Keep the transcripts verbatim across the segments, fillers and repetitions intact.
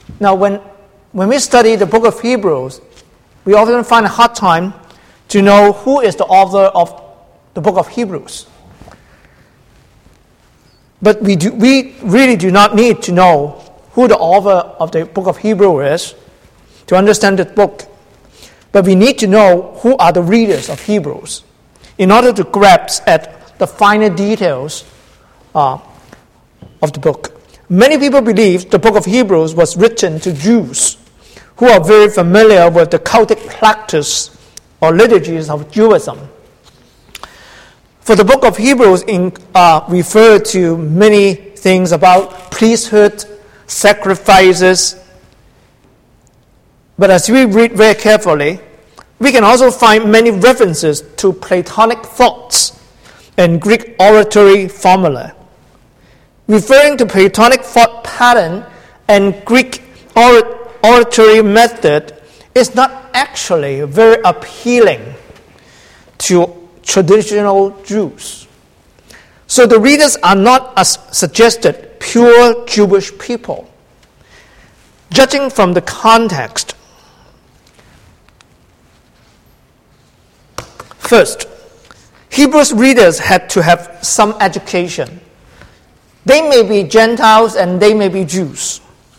Now, when, when we study the book of Hebrews, we often find a hard time to know who is the author of the book of Hebrews. But we, do, we really do not need to know who the author of the book of Hebrews is to understand the book. But we need to know who are the readers of Hebrews in order to grasp at the finer details uh, of the book. Many people believe the book of Hebrews was written to Jews who are very familiar with the cultic practice or liturgies of Judaism. For the book of Hebrews in, uh, refer to many things about priesthood, sacrifices. But as we read very carefully, we can also find many references to Platonic thoughts and Greek oratory formula. Referring to Platonic thought pattern and Greek or- oratory method is not actually very appealing to traditional Jews. So the readers are not, as suggested, pure Jewish people. Judging from the context, first, Hebrews readers had to have some education. They may be Gentiles and they may be Jews.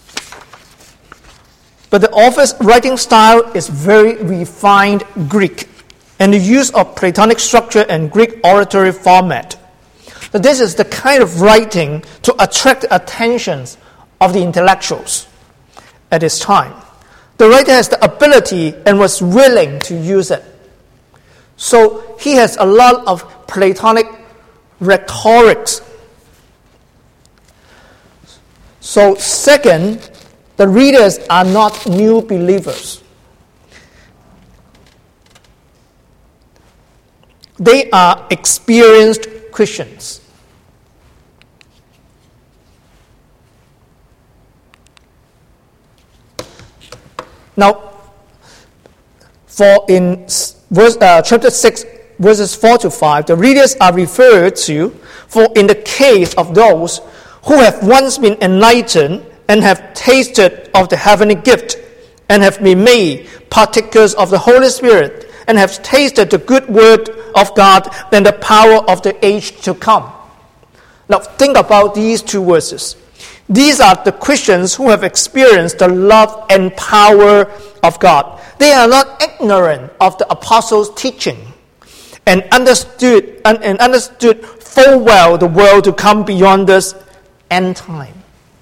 But the author's writing style is very refined Greek, and the use of Platonic structure and Greek oratory format. So this is the kind of writing to attract the attentions of the intellectuals at this time. The writer has the ability and was willing to use it. So he has a lot of Platonic rhetorics. So second, the readers are not new believers. They are experienced Christians. Now, for in verse, uh, chapter six, verses four to five, the readers are referred to, for in the case of those who have once been enlightened and have tasted of the heavenly gift and have been made partakers of the Holy Spirit, and have tasted the good word of God and the power of the age to come. Now think about these two verses. These are the Christians who have experienced the love and power of God. They are not ignorant of the apostles' teaching and understood and, and understood full well the world to come beyond this end time.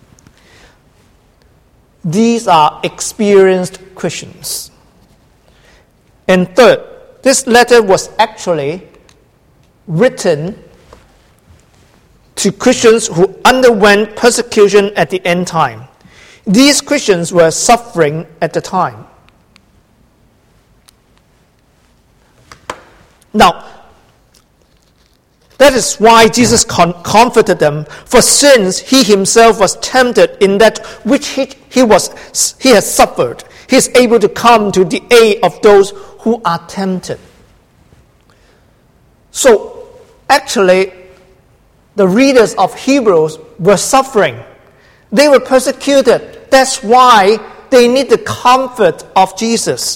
These are experienced Christians. And third, this letter was actually written to Christians who underwent persecution at the end time. These Christians were suffering at the time. Now, that is why Jesus con- comforted them, for since he himself was tempted in that which he, he, was, he has suffered, he is able to come to the aid of those who are tempted. So, actually, the readers of Hebrews were suffering. They were persecuted. That's why they need the comfort of Jesus.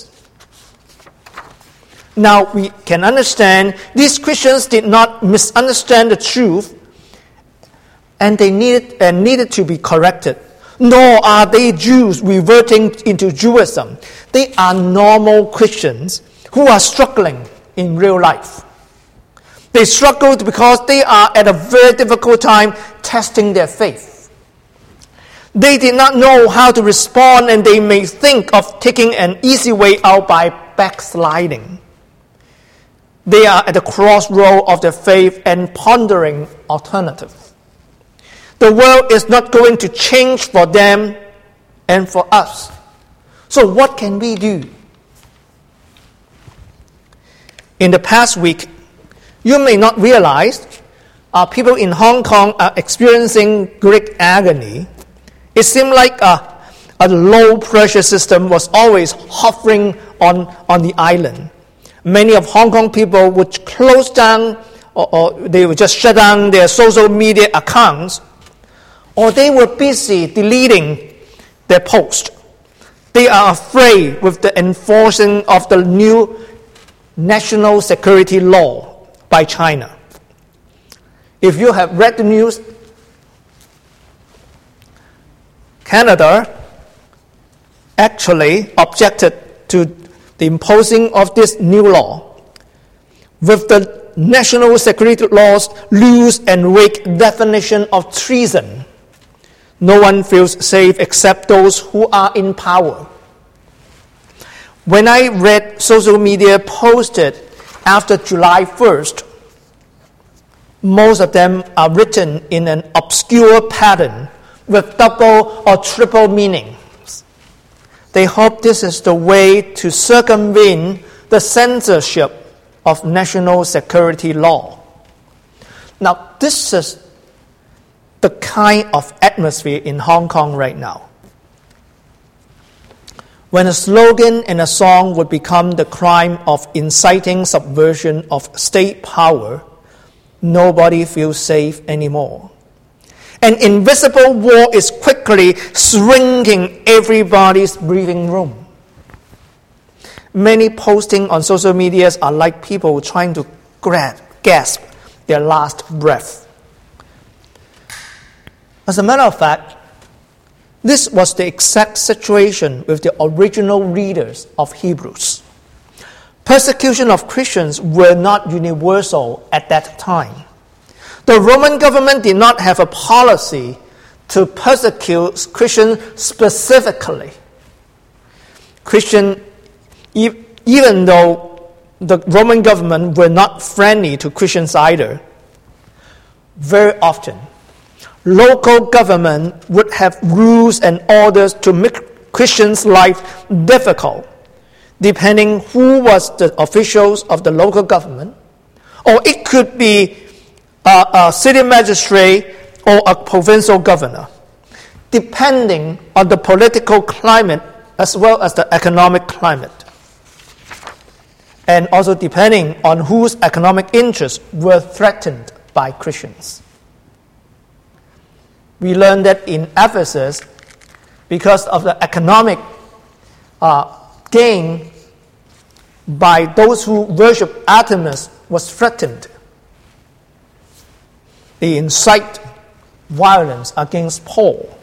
Now, we can understand these Christians did not misunderstand the truth, and they needed, and needed to be corrected. Nor are they Jews reverting into Judaism. They are normal Christians who are struggling in real life. They struggled because they are at a very difficult time testing their faith. They did not know how to respond, and they may think of taking an easy way out by backsliding. They are at the crossroad of their faith and pondering alternatives. The world is not going to change for them and for us. So what can we do? In the past week, you may not realize uh, people in Hong Kong are experiencing great agony. It seemed like a, a low-pressure system was always hovering on, on the island. Many of Hong Kong people would close down, or, or they would just shut down their social media accounts, or they were busy deleting their post. They are afraid with the enforcing of the new national security law by China. If you have read the news, Canada actually objected to the imposing of this new law. With the national security law's loose and vague definition of treason, no one feels safe except those who are in power. When I read social media posted after July first, most of them are written in an obscure pattern with double or triple meanings. They hope this is the way to circumvent the censorship of national security law. Now, this is the kind of atmosphere in Hong Kong right now. When a slogan and a song would become the crime of inciting subversion of state power, nobody feels safe anymore. An invisible wall is quickly shrinking everybody's breathing room. Many posting on social media are like people trying to grab, gasp their last breath. As a matter of fact, this was the exact situation with the original readers of Hebrews. Persecution of Christians were not universal at that time. The Roman government did not have a policy to persecute Christians specifically. Christian, even though the Roman government were not friendly to Christians either, very often local government would have rules and orders to make Christians' life difficult, depending who was the officials of the local government, or it could be a, a city magistrate or a provincial governor, depending on the political climate as well as the economic climate, and also depending on whose economic interests were threatened by Christians. We learned that in Ephesus, because of the economic uh, gain by those who worship Artemis was threatened. They incite violence against Paul.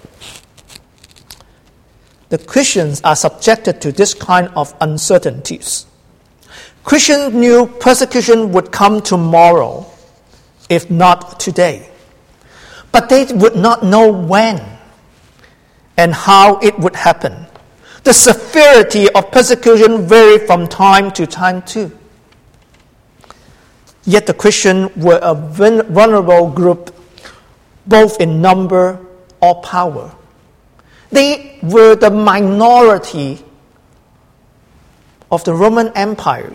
The Christians are subjected to this kind of uncertainties. Christians knew persecution would come tomorrow, if not today. But they would not know when and how it would happen. The severity of persecution varied from time to time too. Yet the Christians were a vulnerable group, both in number or power. They were the minority of the Roman Empire.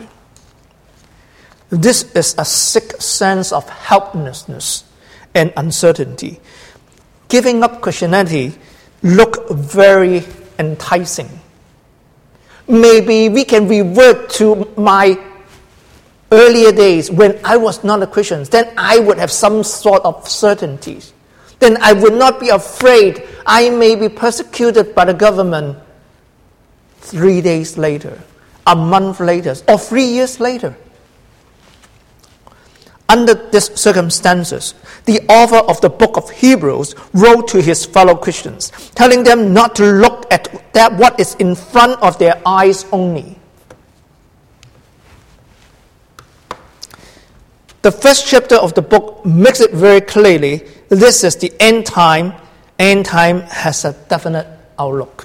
This is a sick sense of helplessness and uncertainty. Giving up Christianity looked very enticing. Maybe we can revert to my earlier days when I was not a Christian. Then I would have some sort of certainty. Then I would not be afraid I may be persecuted by the government three days later, a month later, or three years later. Under these circumstances, the author of the book of Hebrews wrote to his fellow Christians, telling them not to look at that what is in front of their eyes only. The first chapter of the book makes it very clearly, this is the end time. End time has a definite outlook.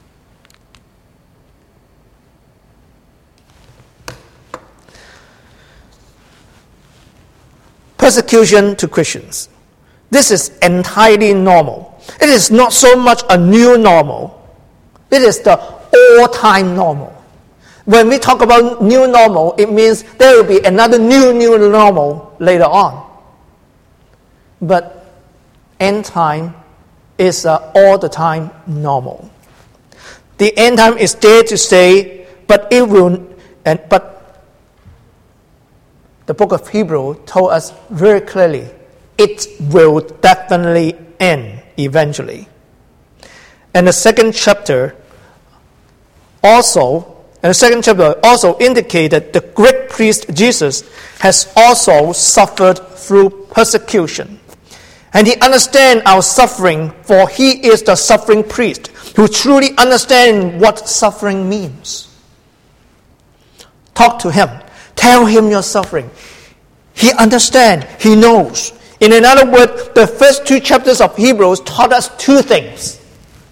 Persecution to Christians. This is entirely normal. It is not so much a new normal. It is the all-time normal. When we talk about new normal, it means there will be another new, new normal later on. But end time is uh, all the time normal. The end time is there to stay, but it will, and but the book of Hebrews told us very clearly, it will definitely end eventually. And the second chapter also, and the second chapter also indicated the great priest Jesus has also suffered through persecution. And he understands our suffering, for he is the suffering priest who truly understands what suffering means. Talk to him. Tell him your suffering. He understands. He knows. In another word, the first two chapters of Hebrews taught us two things.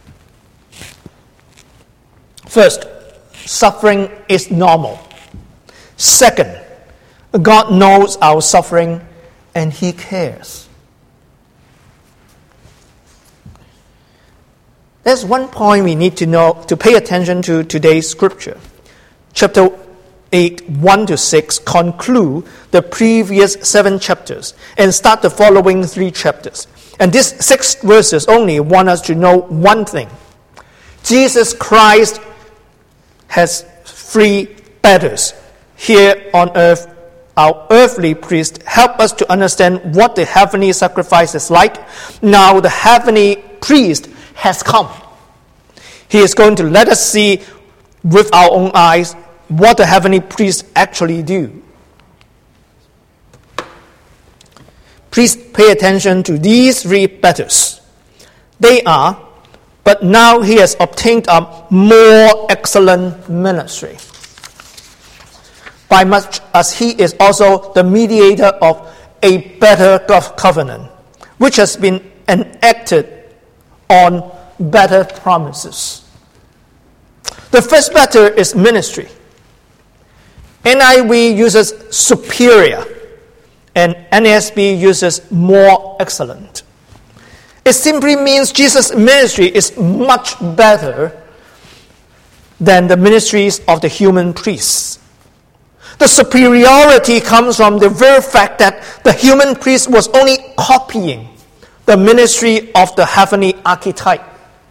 First, suffering is normal. Second, God knows our suffering and he cares. There's one point we need to know, to pay attention to today's scripture. Chapter eight, one to six conclude the previous seven chapters and start the following three chapters. And these six verses only want us to know one thing. Jesus Christ has three battles here on earth. Our earthly priest help us to understand what the heavenly sacrifice is like. Now the heavenly priest has come. He is going to let us see with our own eyes what the heavenly priests actually do. Please pay attention to these three battles. They are, but now he has obtained a more excellent ministry, by much as he is also the mediator of a better covenant, which has been enacted on better promises. The first battle is ministry. N I V uses superior, and N A S B uses more excellent. It simply means Jesus' ministry is much better than the ministries of the human priests. The superiority comes from the very fact that the human priest was only copying the ministry of the heavenly archetype.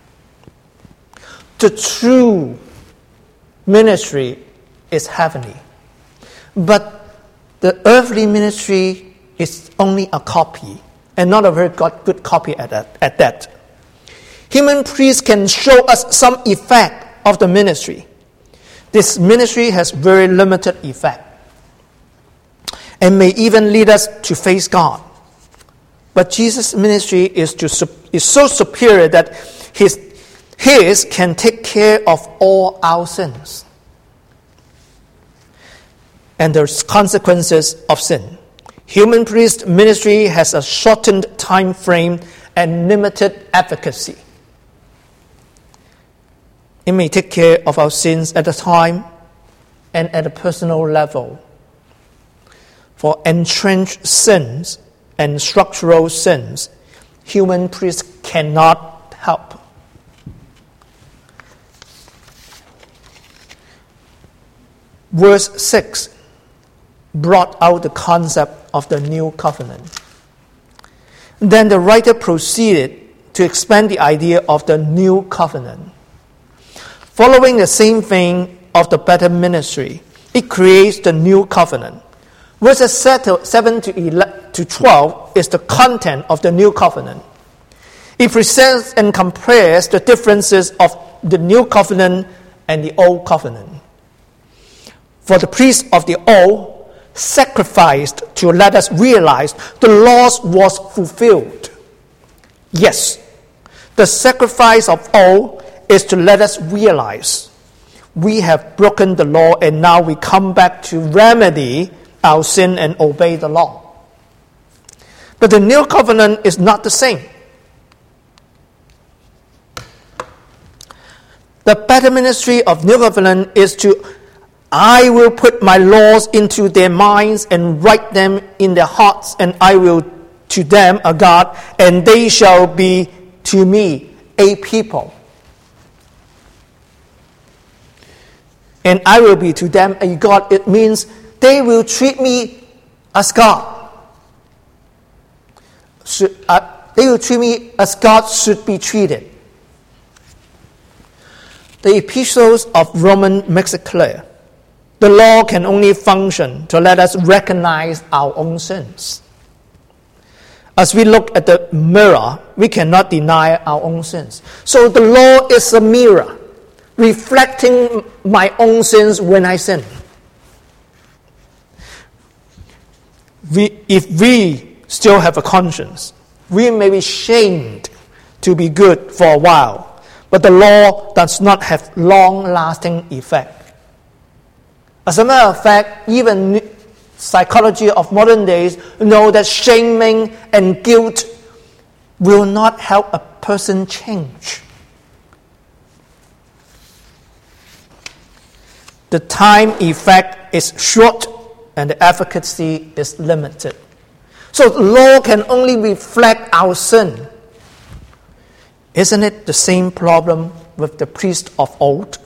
The true ministry is heavenly, but the earthly ministry is only a copy, and not a very good copy at that. At that. Human priests can show us some effect of the ministry. This ministry has very limited effect and may even lead us to face God. But Jesus' ministry is, to, is so superior that his, his can take care of all our sins and the consequences of sin. Human priest ministry has a shortened time frame and limited efficacy. It may take care of our sins at a time and at a personal level. For entrenched sins and structural sins, human priests cannot help. Verse six brought out the concept of the new covenant. Then the writer proceeded to expand the idea of the new covenant. Following the same vein of the better ministry, it creates the new covenant. Verses seven to twelve is the content of the new covenant. It presents and compares the differences of the new covenant and the old covenant. For the priest of the old sacrificed to let us realize the laws was fulfilled. Yes, the sacrifice of old is to let us realize we have broken the law and now we come back to remedy our sin and obey the law. But the new covenant is not the same. The better ministry of new covenant is to, I will put my laws into their minds and write them in their hearts, and I will to them a God, and they shall be to me a people. And I will be to them a God. It means they will treat me as God. Should, uh, they will treat me as God should be treated. The epistles of Romans makes it clear. The law can only function to let us recognize our own sins. As we look at the mirror, we cannot deny our own sins. So the law is a mirror, reflecting my own sins when I sin. We, if we still have a conscience, we may be shamed to be good for a while, but the law does not have long-lasting effect. As a matter of fact, even psychology of modern days know that shaming and guilt will not help a person change. The time effect is short and the efficacy is limited. So the law can only reflect our sin. Isn't it the same problem with the priest of old?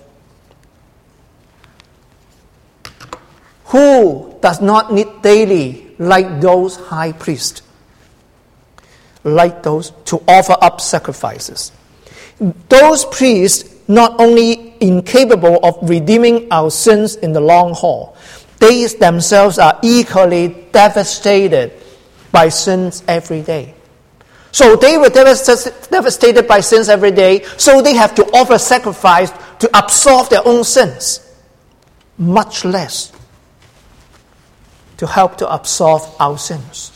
Who does not need daily, like those high priests, like those to offer up sacrifices? Those priests not only incapable of redeeming our sins in the long haul, they themselves are equally devastated by sins every day. So they were devastated by sins every day, so they have to offer sacrifice to absolve their own sins, much less to help to absolve our sins.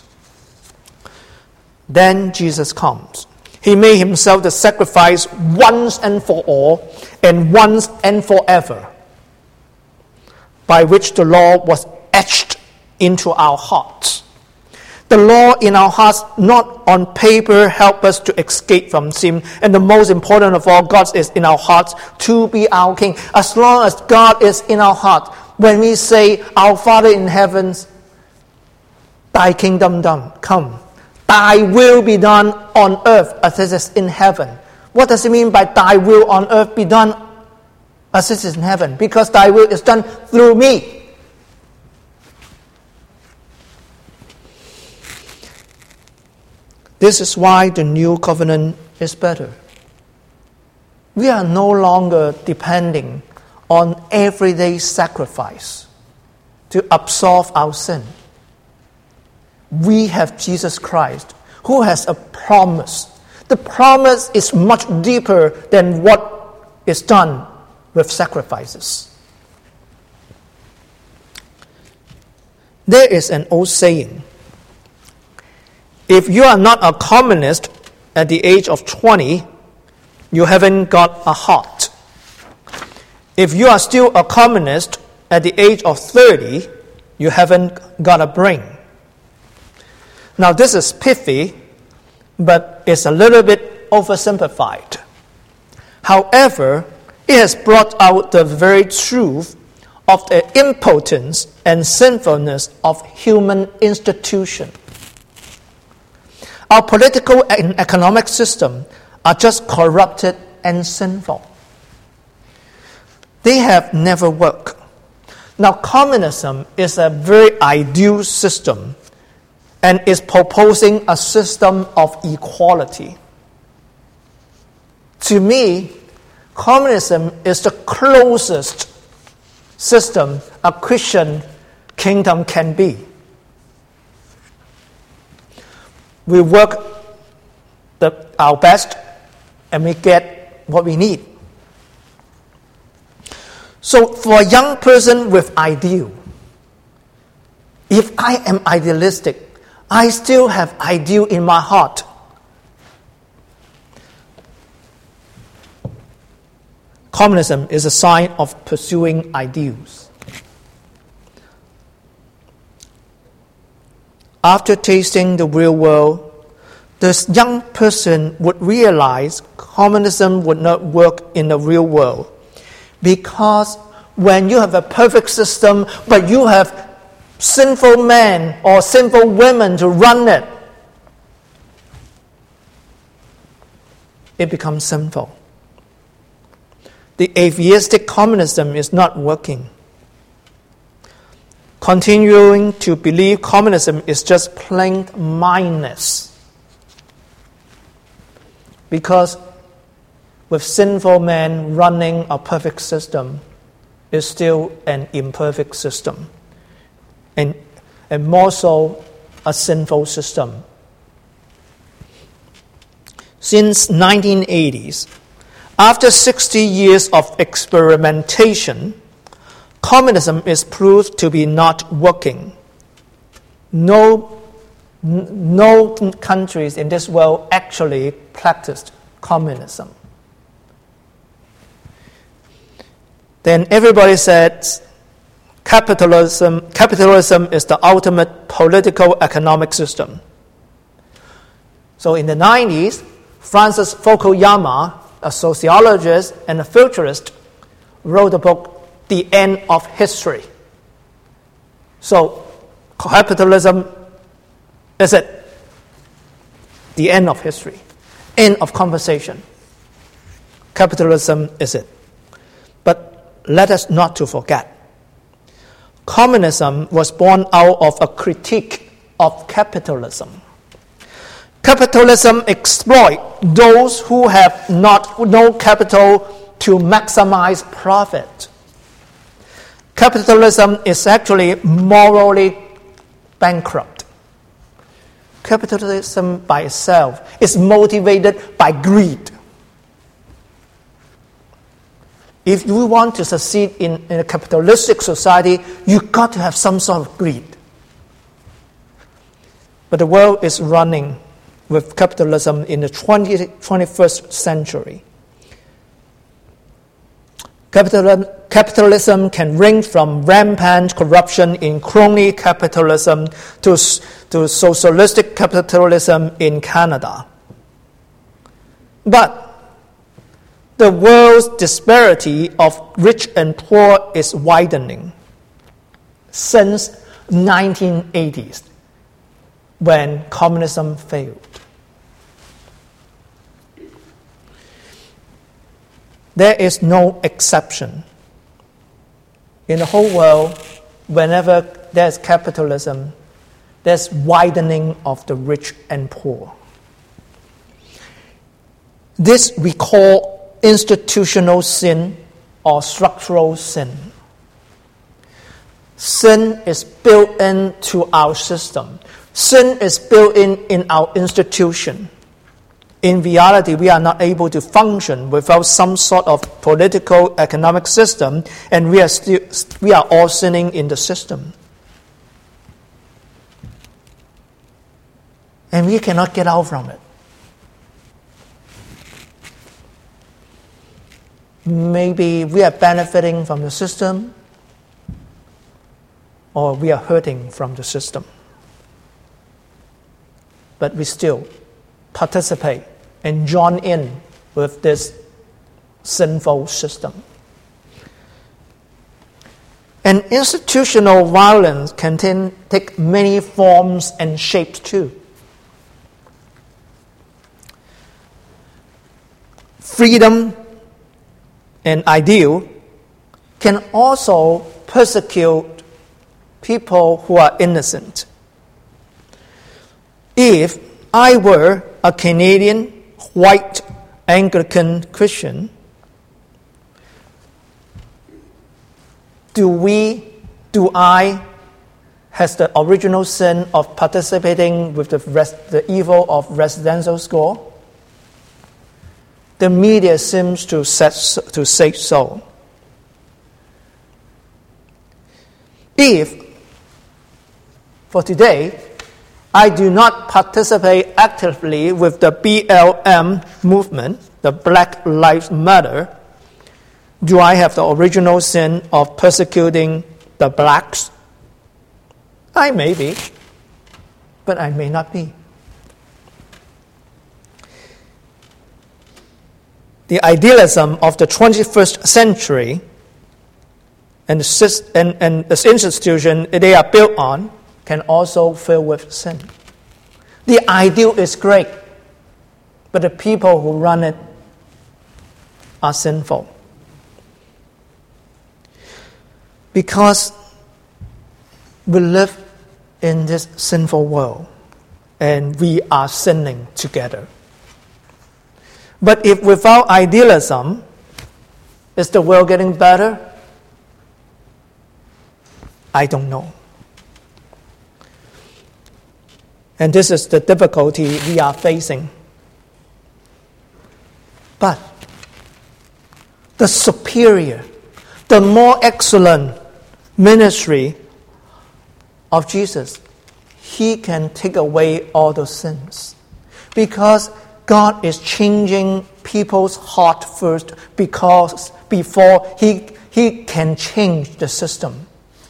Then Jesus comes. He made himself the sacrifice once and for all, and once and forever, by which the law was etched into our hearts. The law in our hearts, not on paper, help us to escape from sin. And the most important of all, God is in our hearts to be our King. As long as God is in our heart, when we say, Our Father in heaven, Thy kingdom come, Thy will be done on earth as it is in heaven. What does it mean by Thy will on earth be done as it is in heaven? Because Thy will is done through me. This is why the new covenant is better. We are no longer depending on everyday sacrifice to absolve our sin. We have Jesus Christ, who has a promise. The promise is much deeper than what is done with sacrifices. There is an old saying, if you are not a communist at the age of twenty, you haven't got a heart. If you are still a communist at the age of thirty, you haven't got a brain. Now this is pithy, but it's a little bit oversimplified. However, it has brought out the very truth of the impotence and sinfulness of human institutions. Our political and economic system are just corrupted and sinful. They have never worked. Now, communism is a very ideal system and is proposing a system of equality. To me, communism is the closest system a Christian kingdom can be. We work the, our best and we get what we need. So for a young person with ideal, if I am idealistic, I still have ideal in my heart. Communism is a sign of pursuing ideals. After tasting the real world, this young person would realize communism would not work in the real world. Because when you have a perfect system, but you have sinful men or sinful women to run it, it becomes sinful. The atheistic communism is not working. Continuing to believe communism is just plain mindless. Because with sinful men running a perfect system is still an imperfect system. And, and more so, a sinful system. since nineteen eighties, after sixty years of experimentation, communism is proved to be not working. No, no countries in this world actually practiced communism. Then everybody said capitalism, capitalism is the ultimate political economic system. So in the nineties, Francis Fukuyama, a sociologist and a futurist, wrote a book, The End of History. So capitalism is it? The end of history. End of conversation. Capitalism is it. But let us not to forget, communism was born out of a critique of capitalism. Capitalism exploits those who have not no capital to maximize profit. Capitalism is actually morally bankrupt. Capitalism by itself is motivated by greed. If you want to succeed in, in a capitalistic society, you've got to have some sort of greed. But the world is running with capitalism in the twentieth, twenty-first century. Capitalism, capitalism can range from rampant corruption in crony capitalism to, to socialistic capitalism in Canada. But the world's disparity of rich and poor is widening since nineteen eighties, when communism failed. There is no exception. In the whole world, whenever there's capitalism, there's widening of the rich and poor. This we call institutional sin or structural sin. Sin is built into our system. Sin is built in in our institution. In reality, we are not able to function without some sort of political, economic system, and we are still we are all sinning in the system. And we cannot get out from it. Maybe we are benefiting from the system, or we are hurting from the system. But we still participate and join in with this sinful system. And institutional violence can t- take many forms and shapes too. Freedom and ideal can also persecute people who are innocent. If I were a Canadian white Anglican Christian, do we, do I, has the original sin of participating with the, res, the evil of residential school? The media seems to, set, to say so. If, for today, I do not participate actively with the B L M movement, the Black Lives Matter, do I have the original sin of persecuting the blacks? I may be, but I may not be. The idealism of the twenty-first century and the, and, and the institution they are built on can also fill with sin. The ideal is great, but the people who run it are sinful. Because we live in this sinful world and we are sinning together. But if without idealism, is the world getting better? I don't know. And this is the difficulty we are facing. But the superior, the more excellent ministry of Jesus, He can take away all those sins. Because God is changing people's heart first, because before He, he can change the system.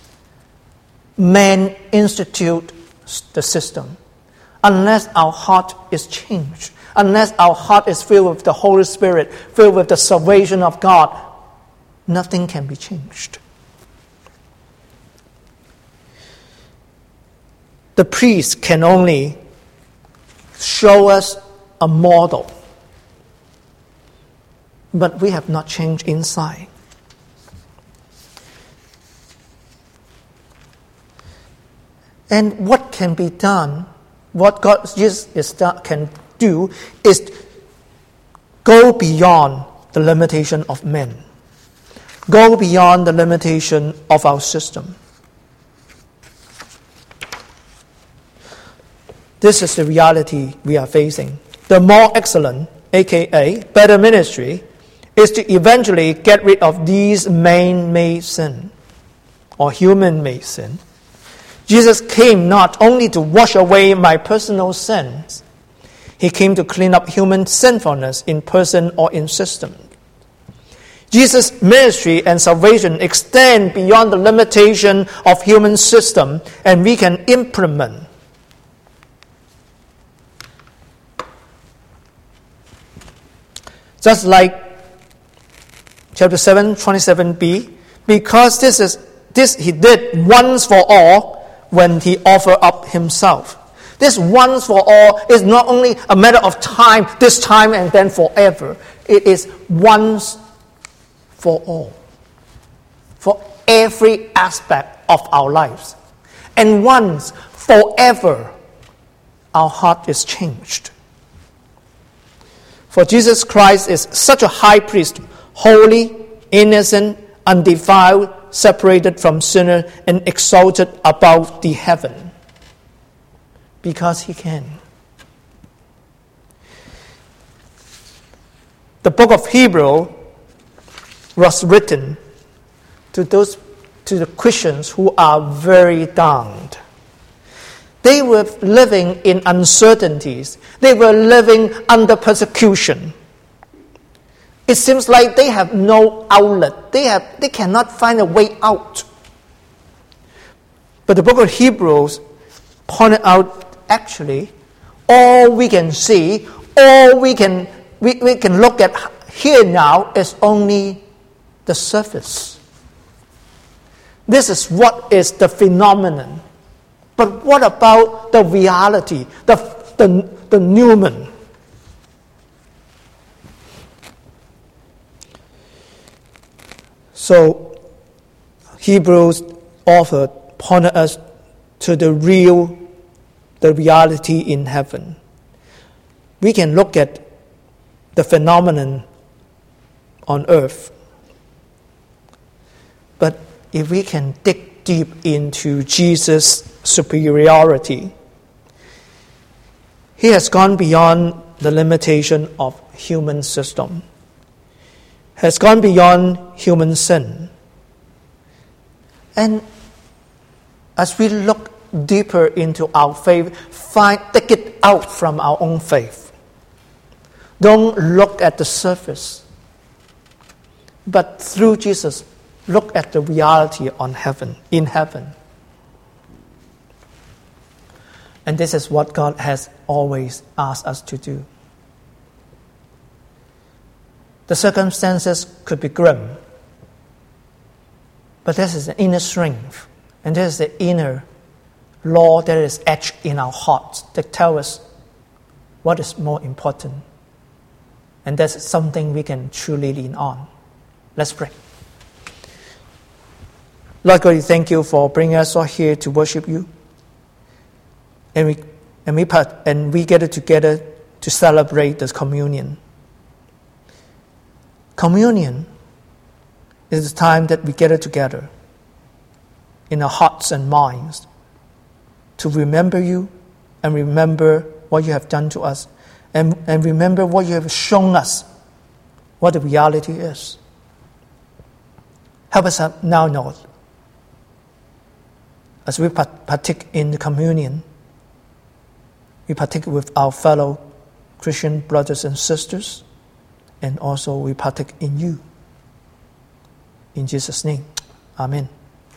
Man institute the system. Unless our heart is changed, unless our heart is filled with the Holy Spirit, filled with the salvation of God, nothing can be changed. The priest can only show us a model, but we have not changed inside. And what can be done, what God Jesus is done, can do, is go beyond the limitation of men, go beyond the limitation of our system. This is the reality we are facing. The more excellent, aka better ministry, is to eventually get rid of these man-made sin or human-made sin. Jesus came not only to wash away my personal sins, He came to clean up human sinfulness in person or in system. Jesus' ministry and salvation extend beyond the limitation of human system, and we can implement just like chapter seven, twenty-seven b, because this is this He did once for all when He offered up Himself. This once for all is not only a matter of time, this time and then forever. It is once for all, for every aspect of our lives. And once, forever, our heart is changed. For Jesus Christ is such a high priest, holy, innocent, undefiled, separated from sinner, and exalted above the heaven. Because He can. The book of Hebrews was written to those to the Christians who are very down. They were living in uncertainties. They were living under persecution. It seems like they have no outlet. They have they cannot find a way out. But the book of Hebrews pointed out, actually, all we can see, all we can we, we can look at here now is only the surface. This is what is the phenomenon. But what about the reality, the, the, the Newman? So, Hebrews author pointed us to the real, the reality in heaven. We can look at the phenomenon on earth. But if we can dig deep into Jesus' superiority, He has gone beyond the limitation of human system, has gone beyond human sin. And as we look deeper into our faith, find, take it out from our own faith. Don't look at the surface, but through Jesus, look at the reality on heaven, in heaven. And this is what God has always asked us to do. The circumstances could be grim, but this is the inner strength, and this is the inner law that is etched in our hearts that tells us what is more important. And that's something we can truly lean on. Let's pray. Lord God, we thank You for bringing us all here to worship You. And we and we part, and we gather together to celebrate this communion. Communion is the time that we gather together in our hearts and minds to remember You and remember what You have done to us, and, and remember what You have shown us what the reality is. Help us now know it. As we partake in the communion, we partake with our fellow Christian brothers and sisters, and also we partake in you. In Jesus' name, amen.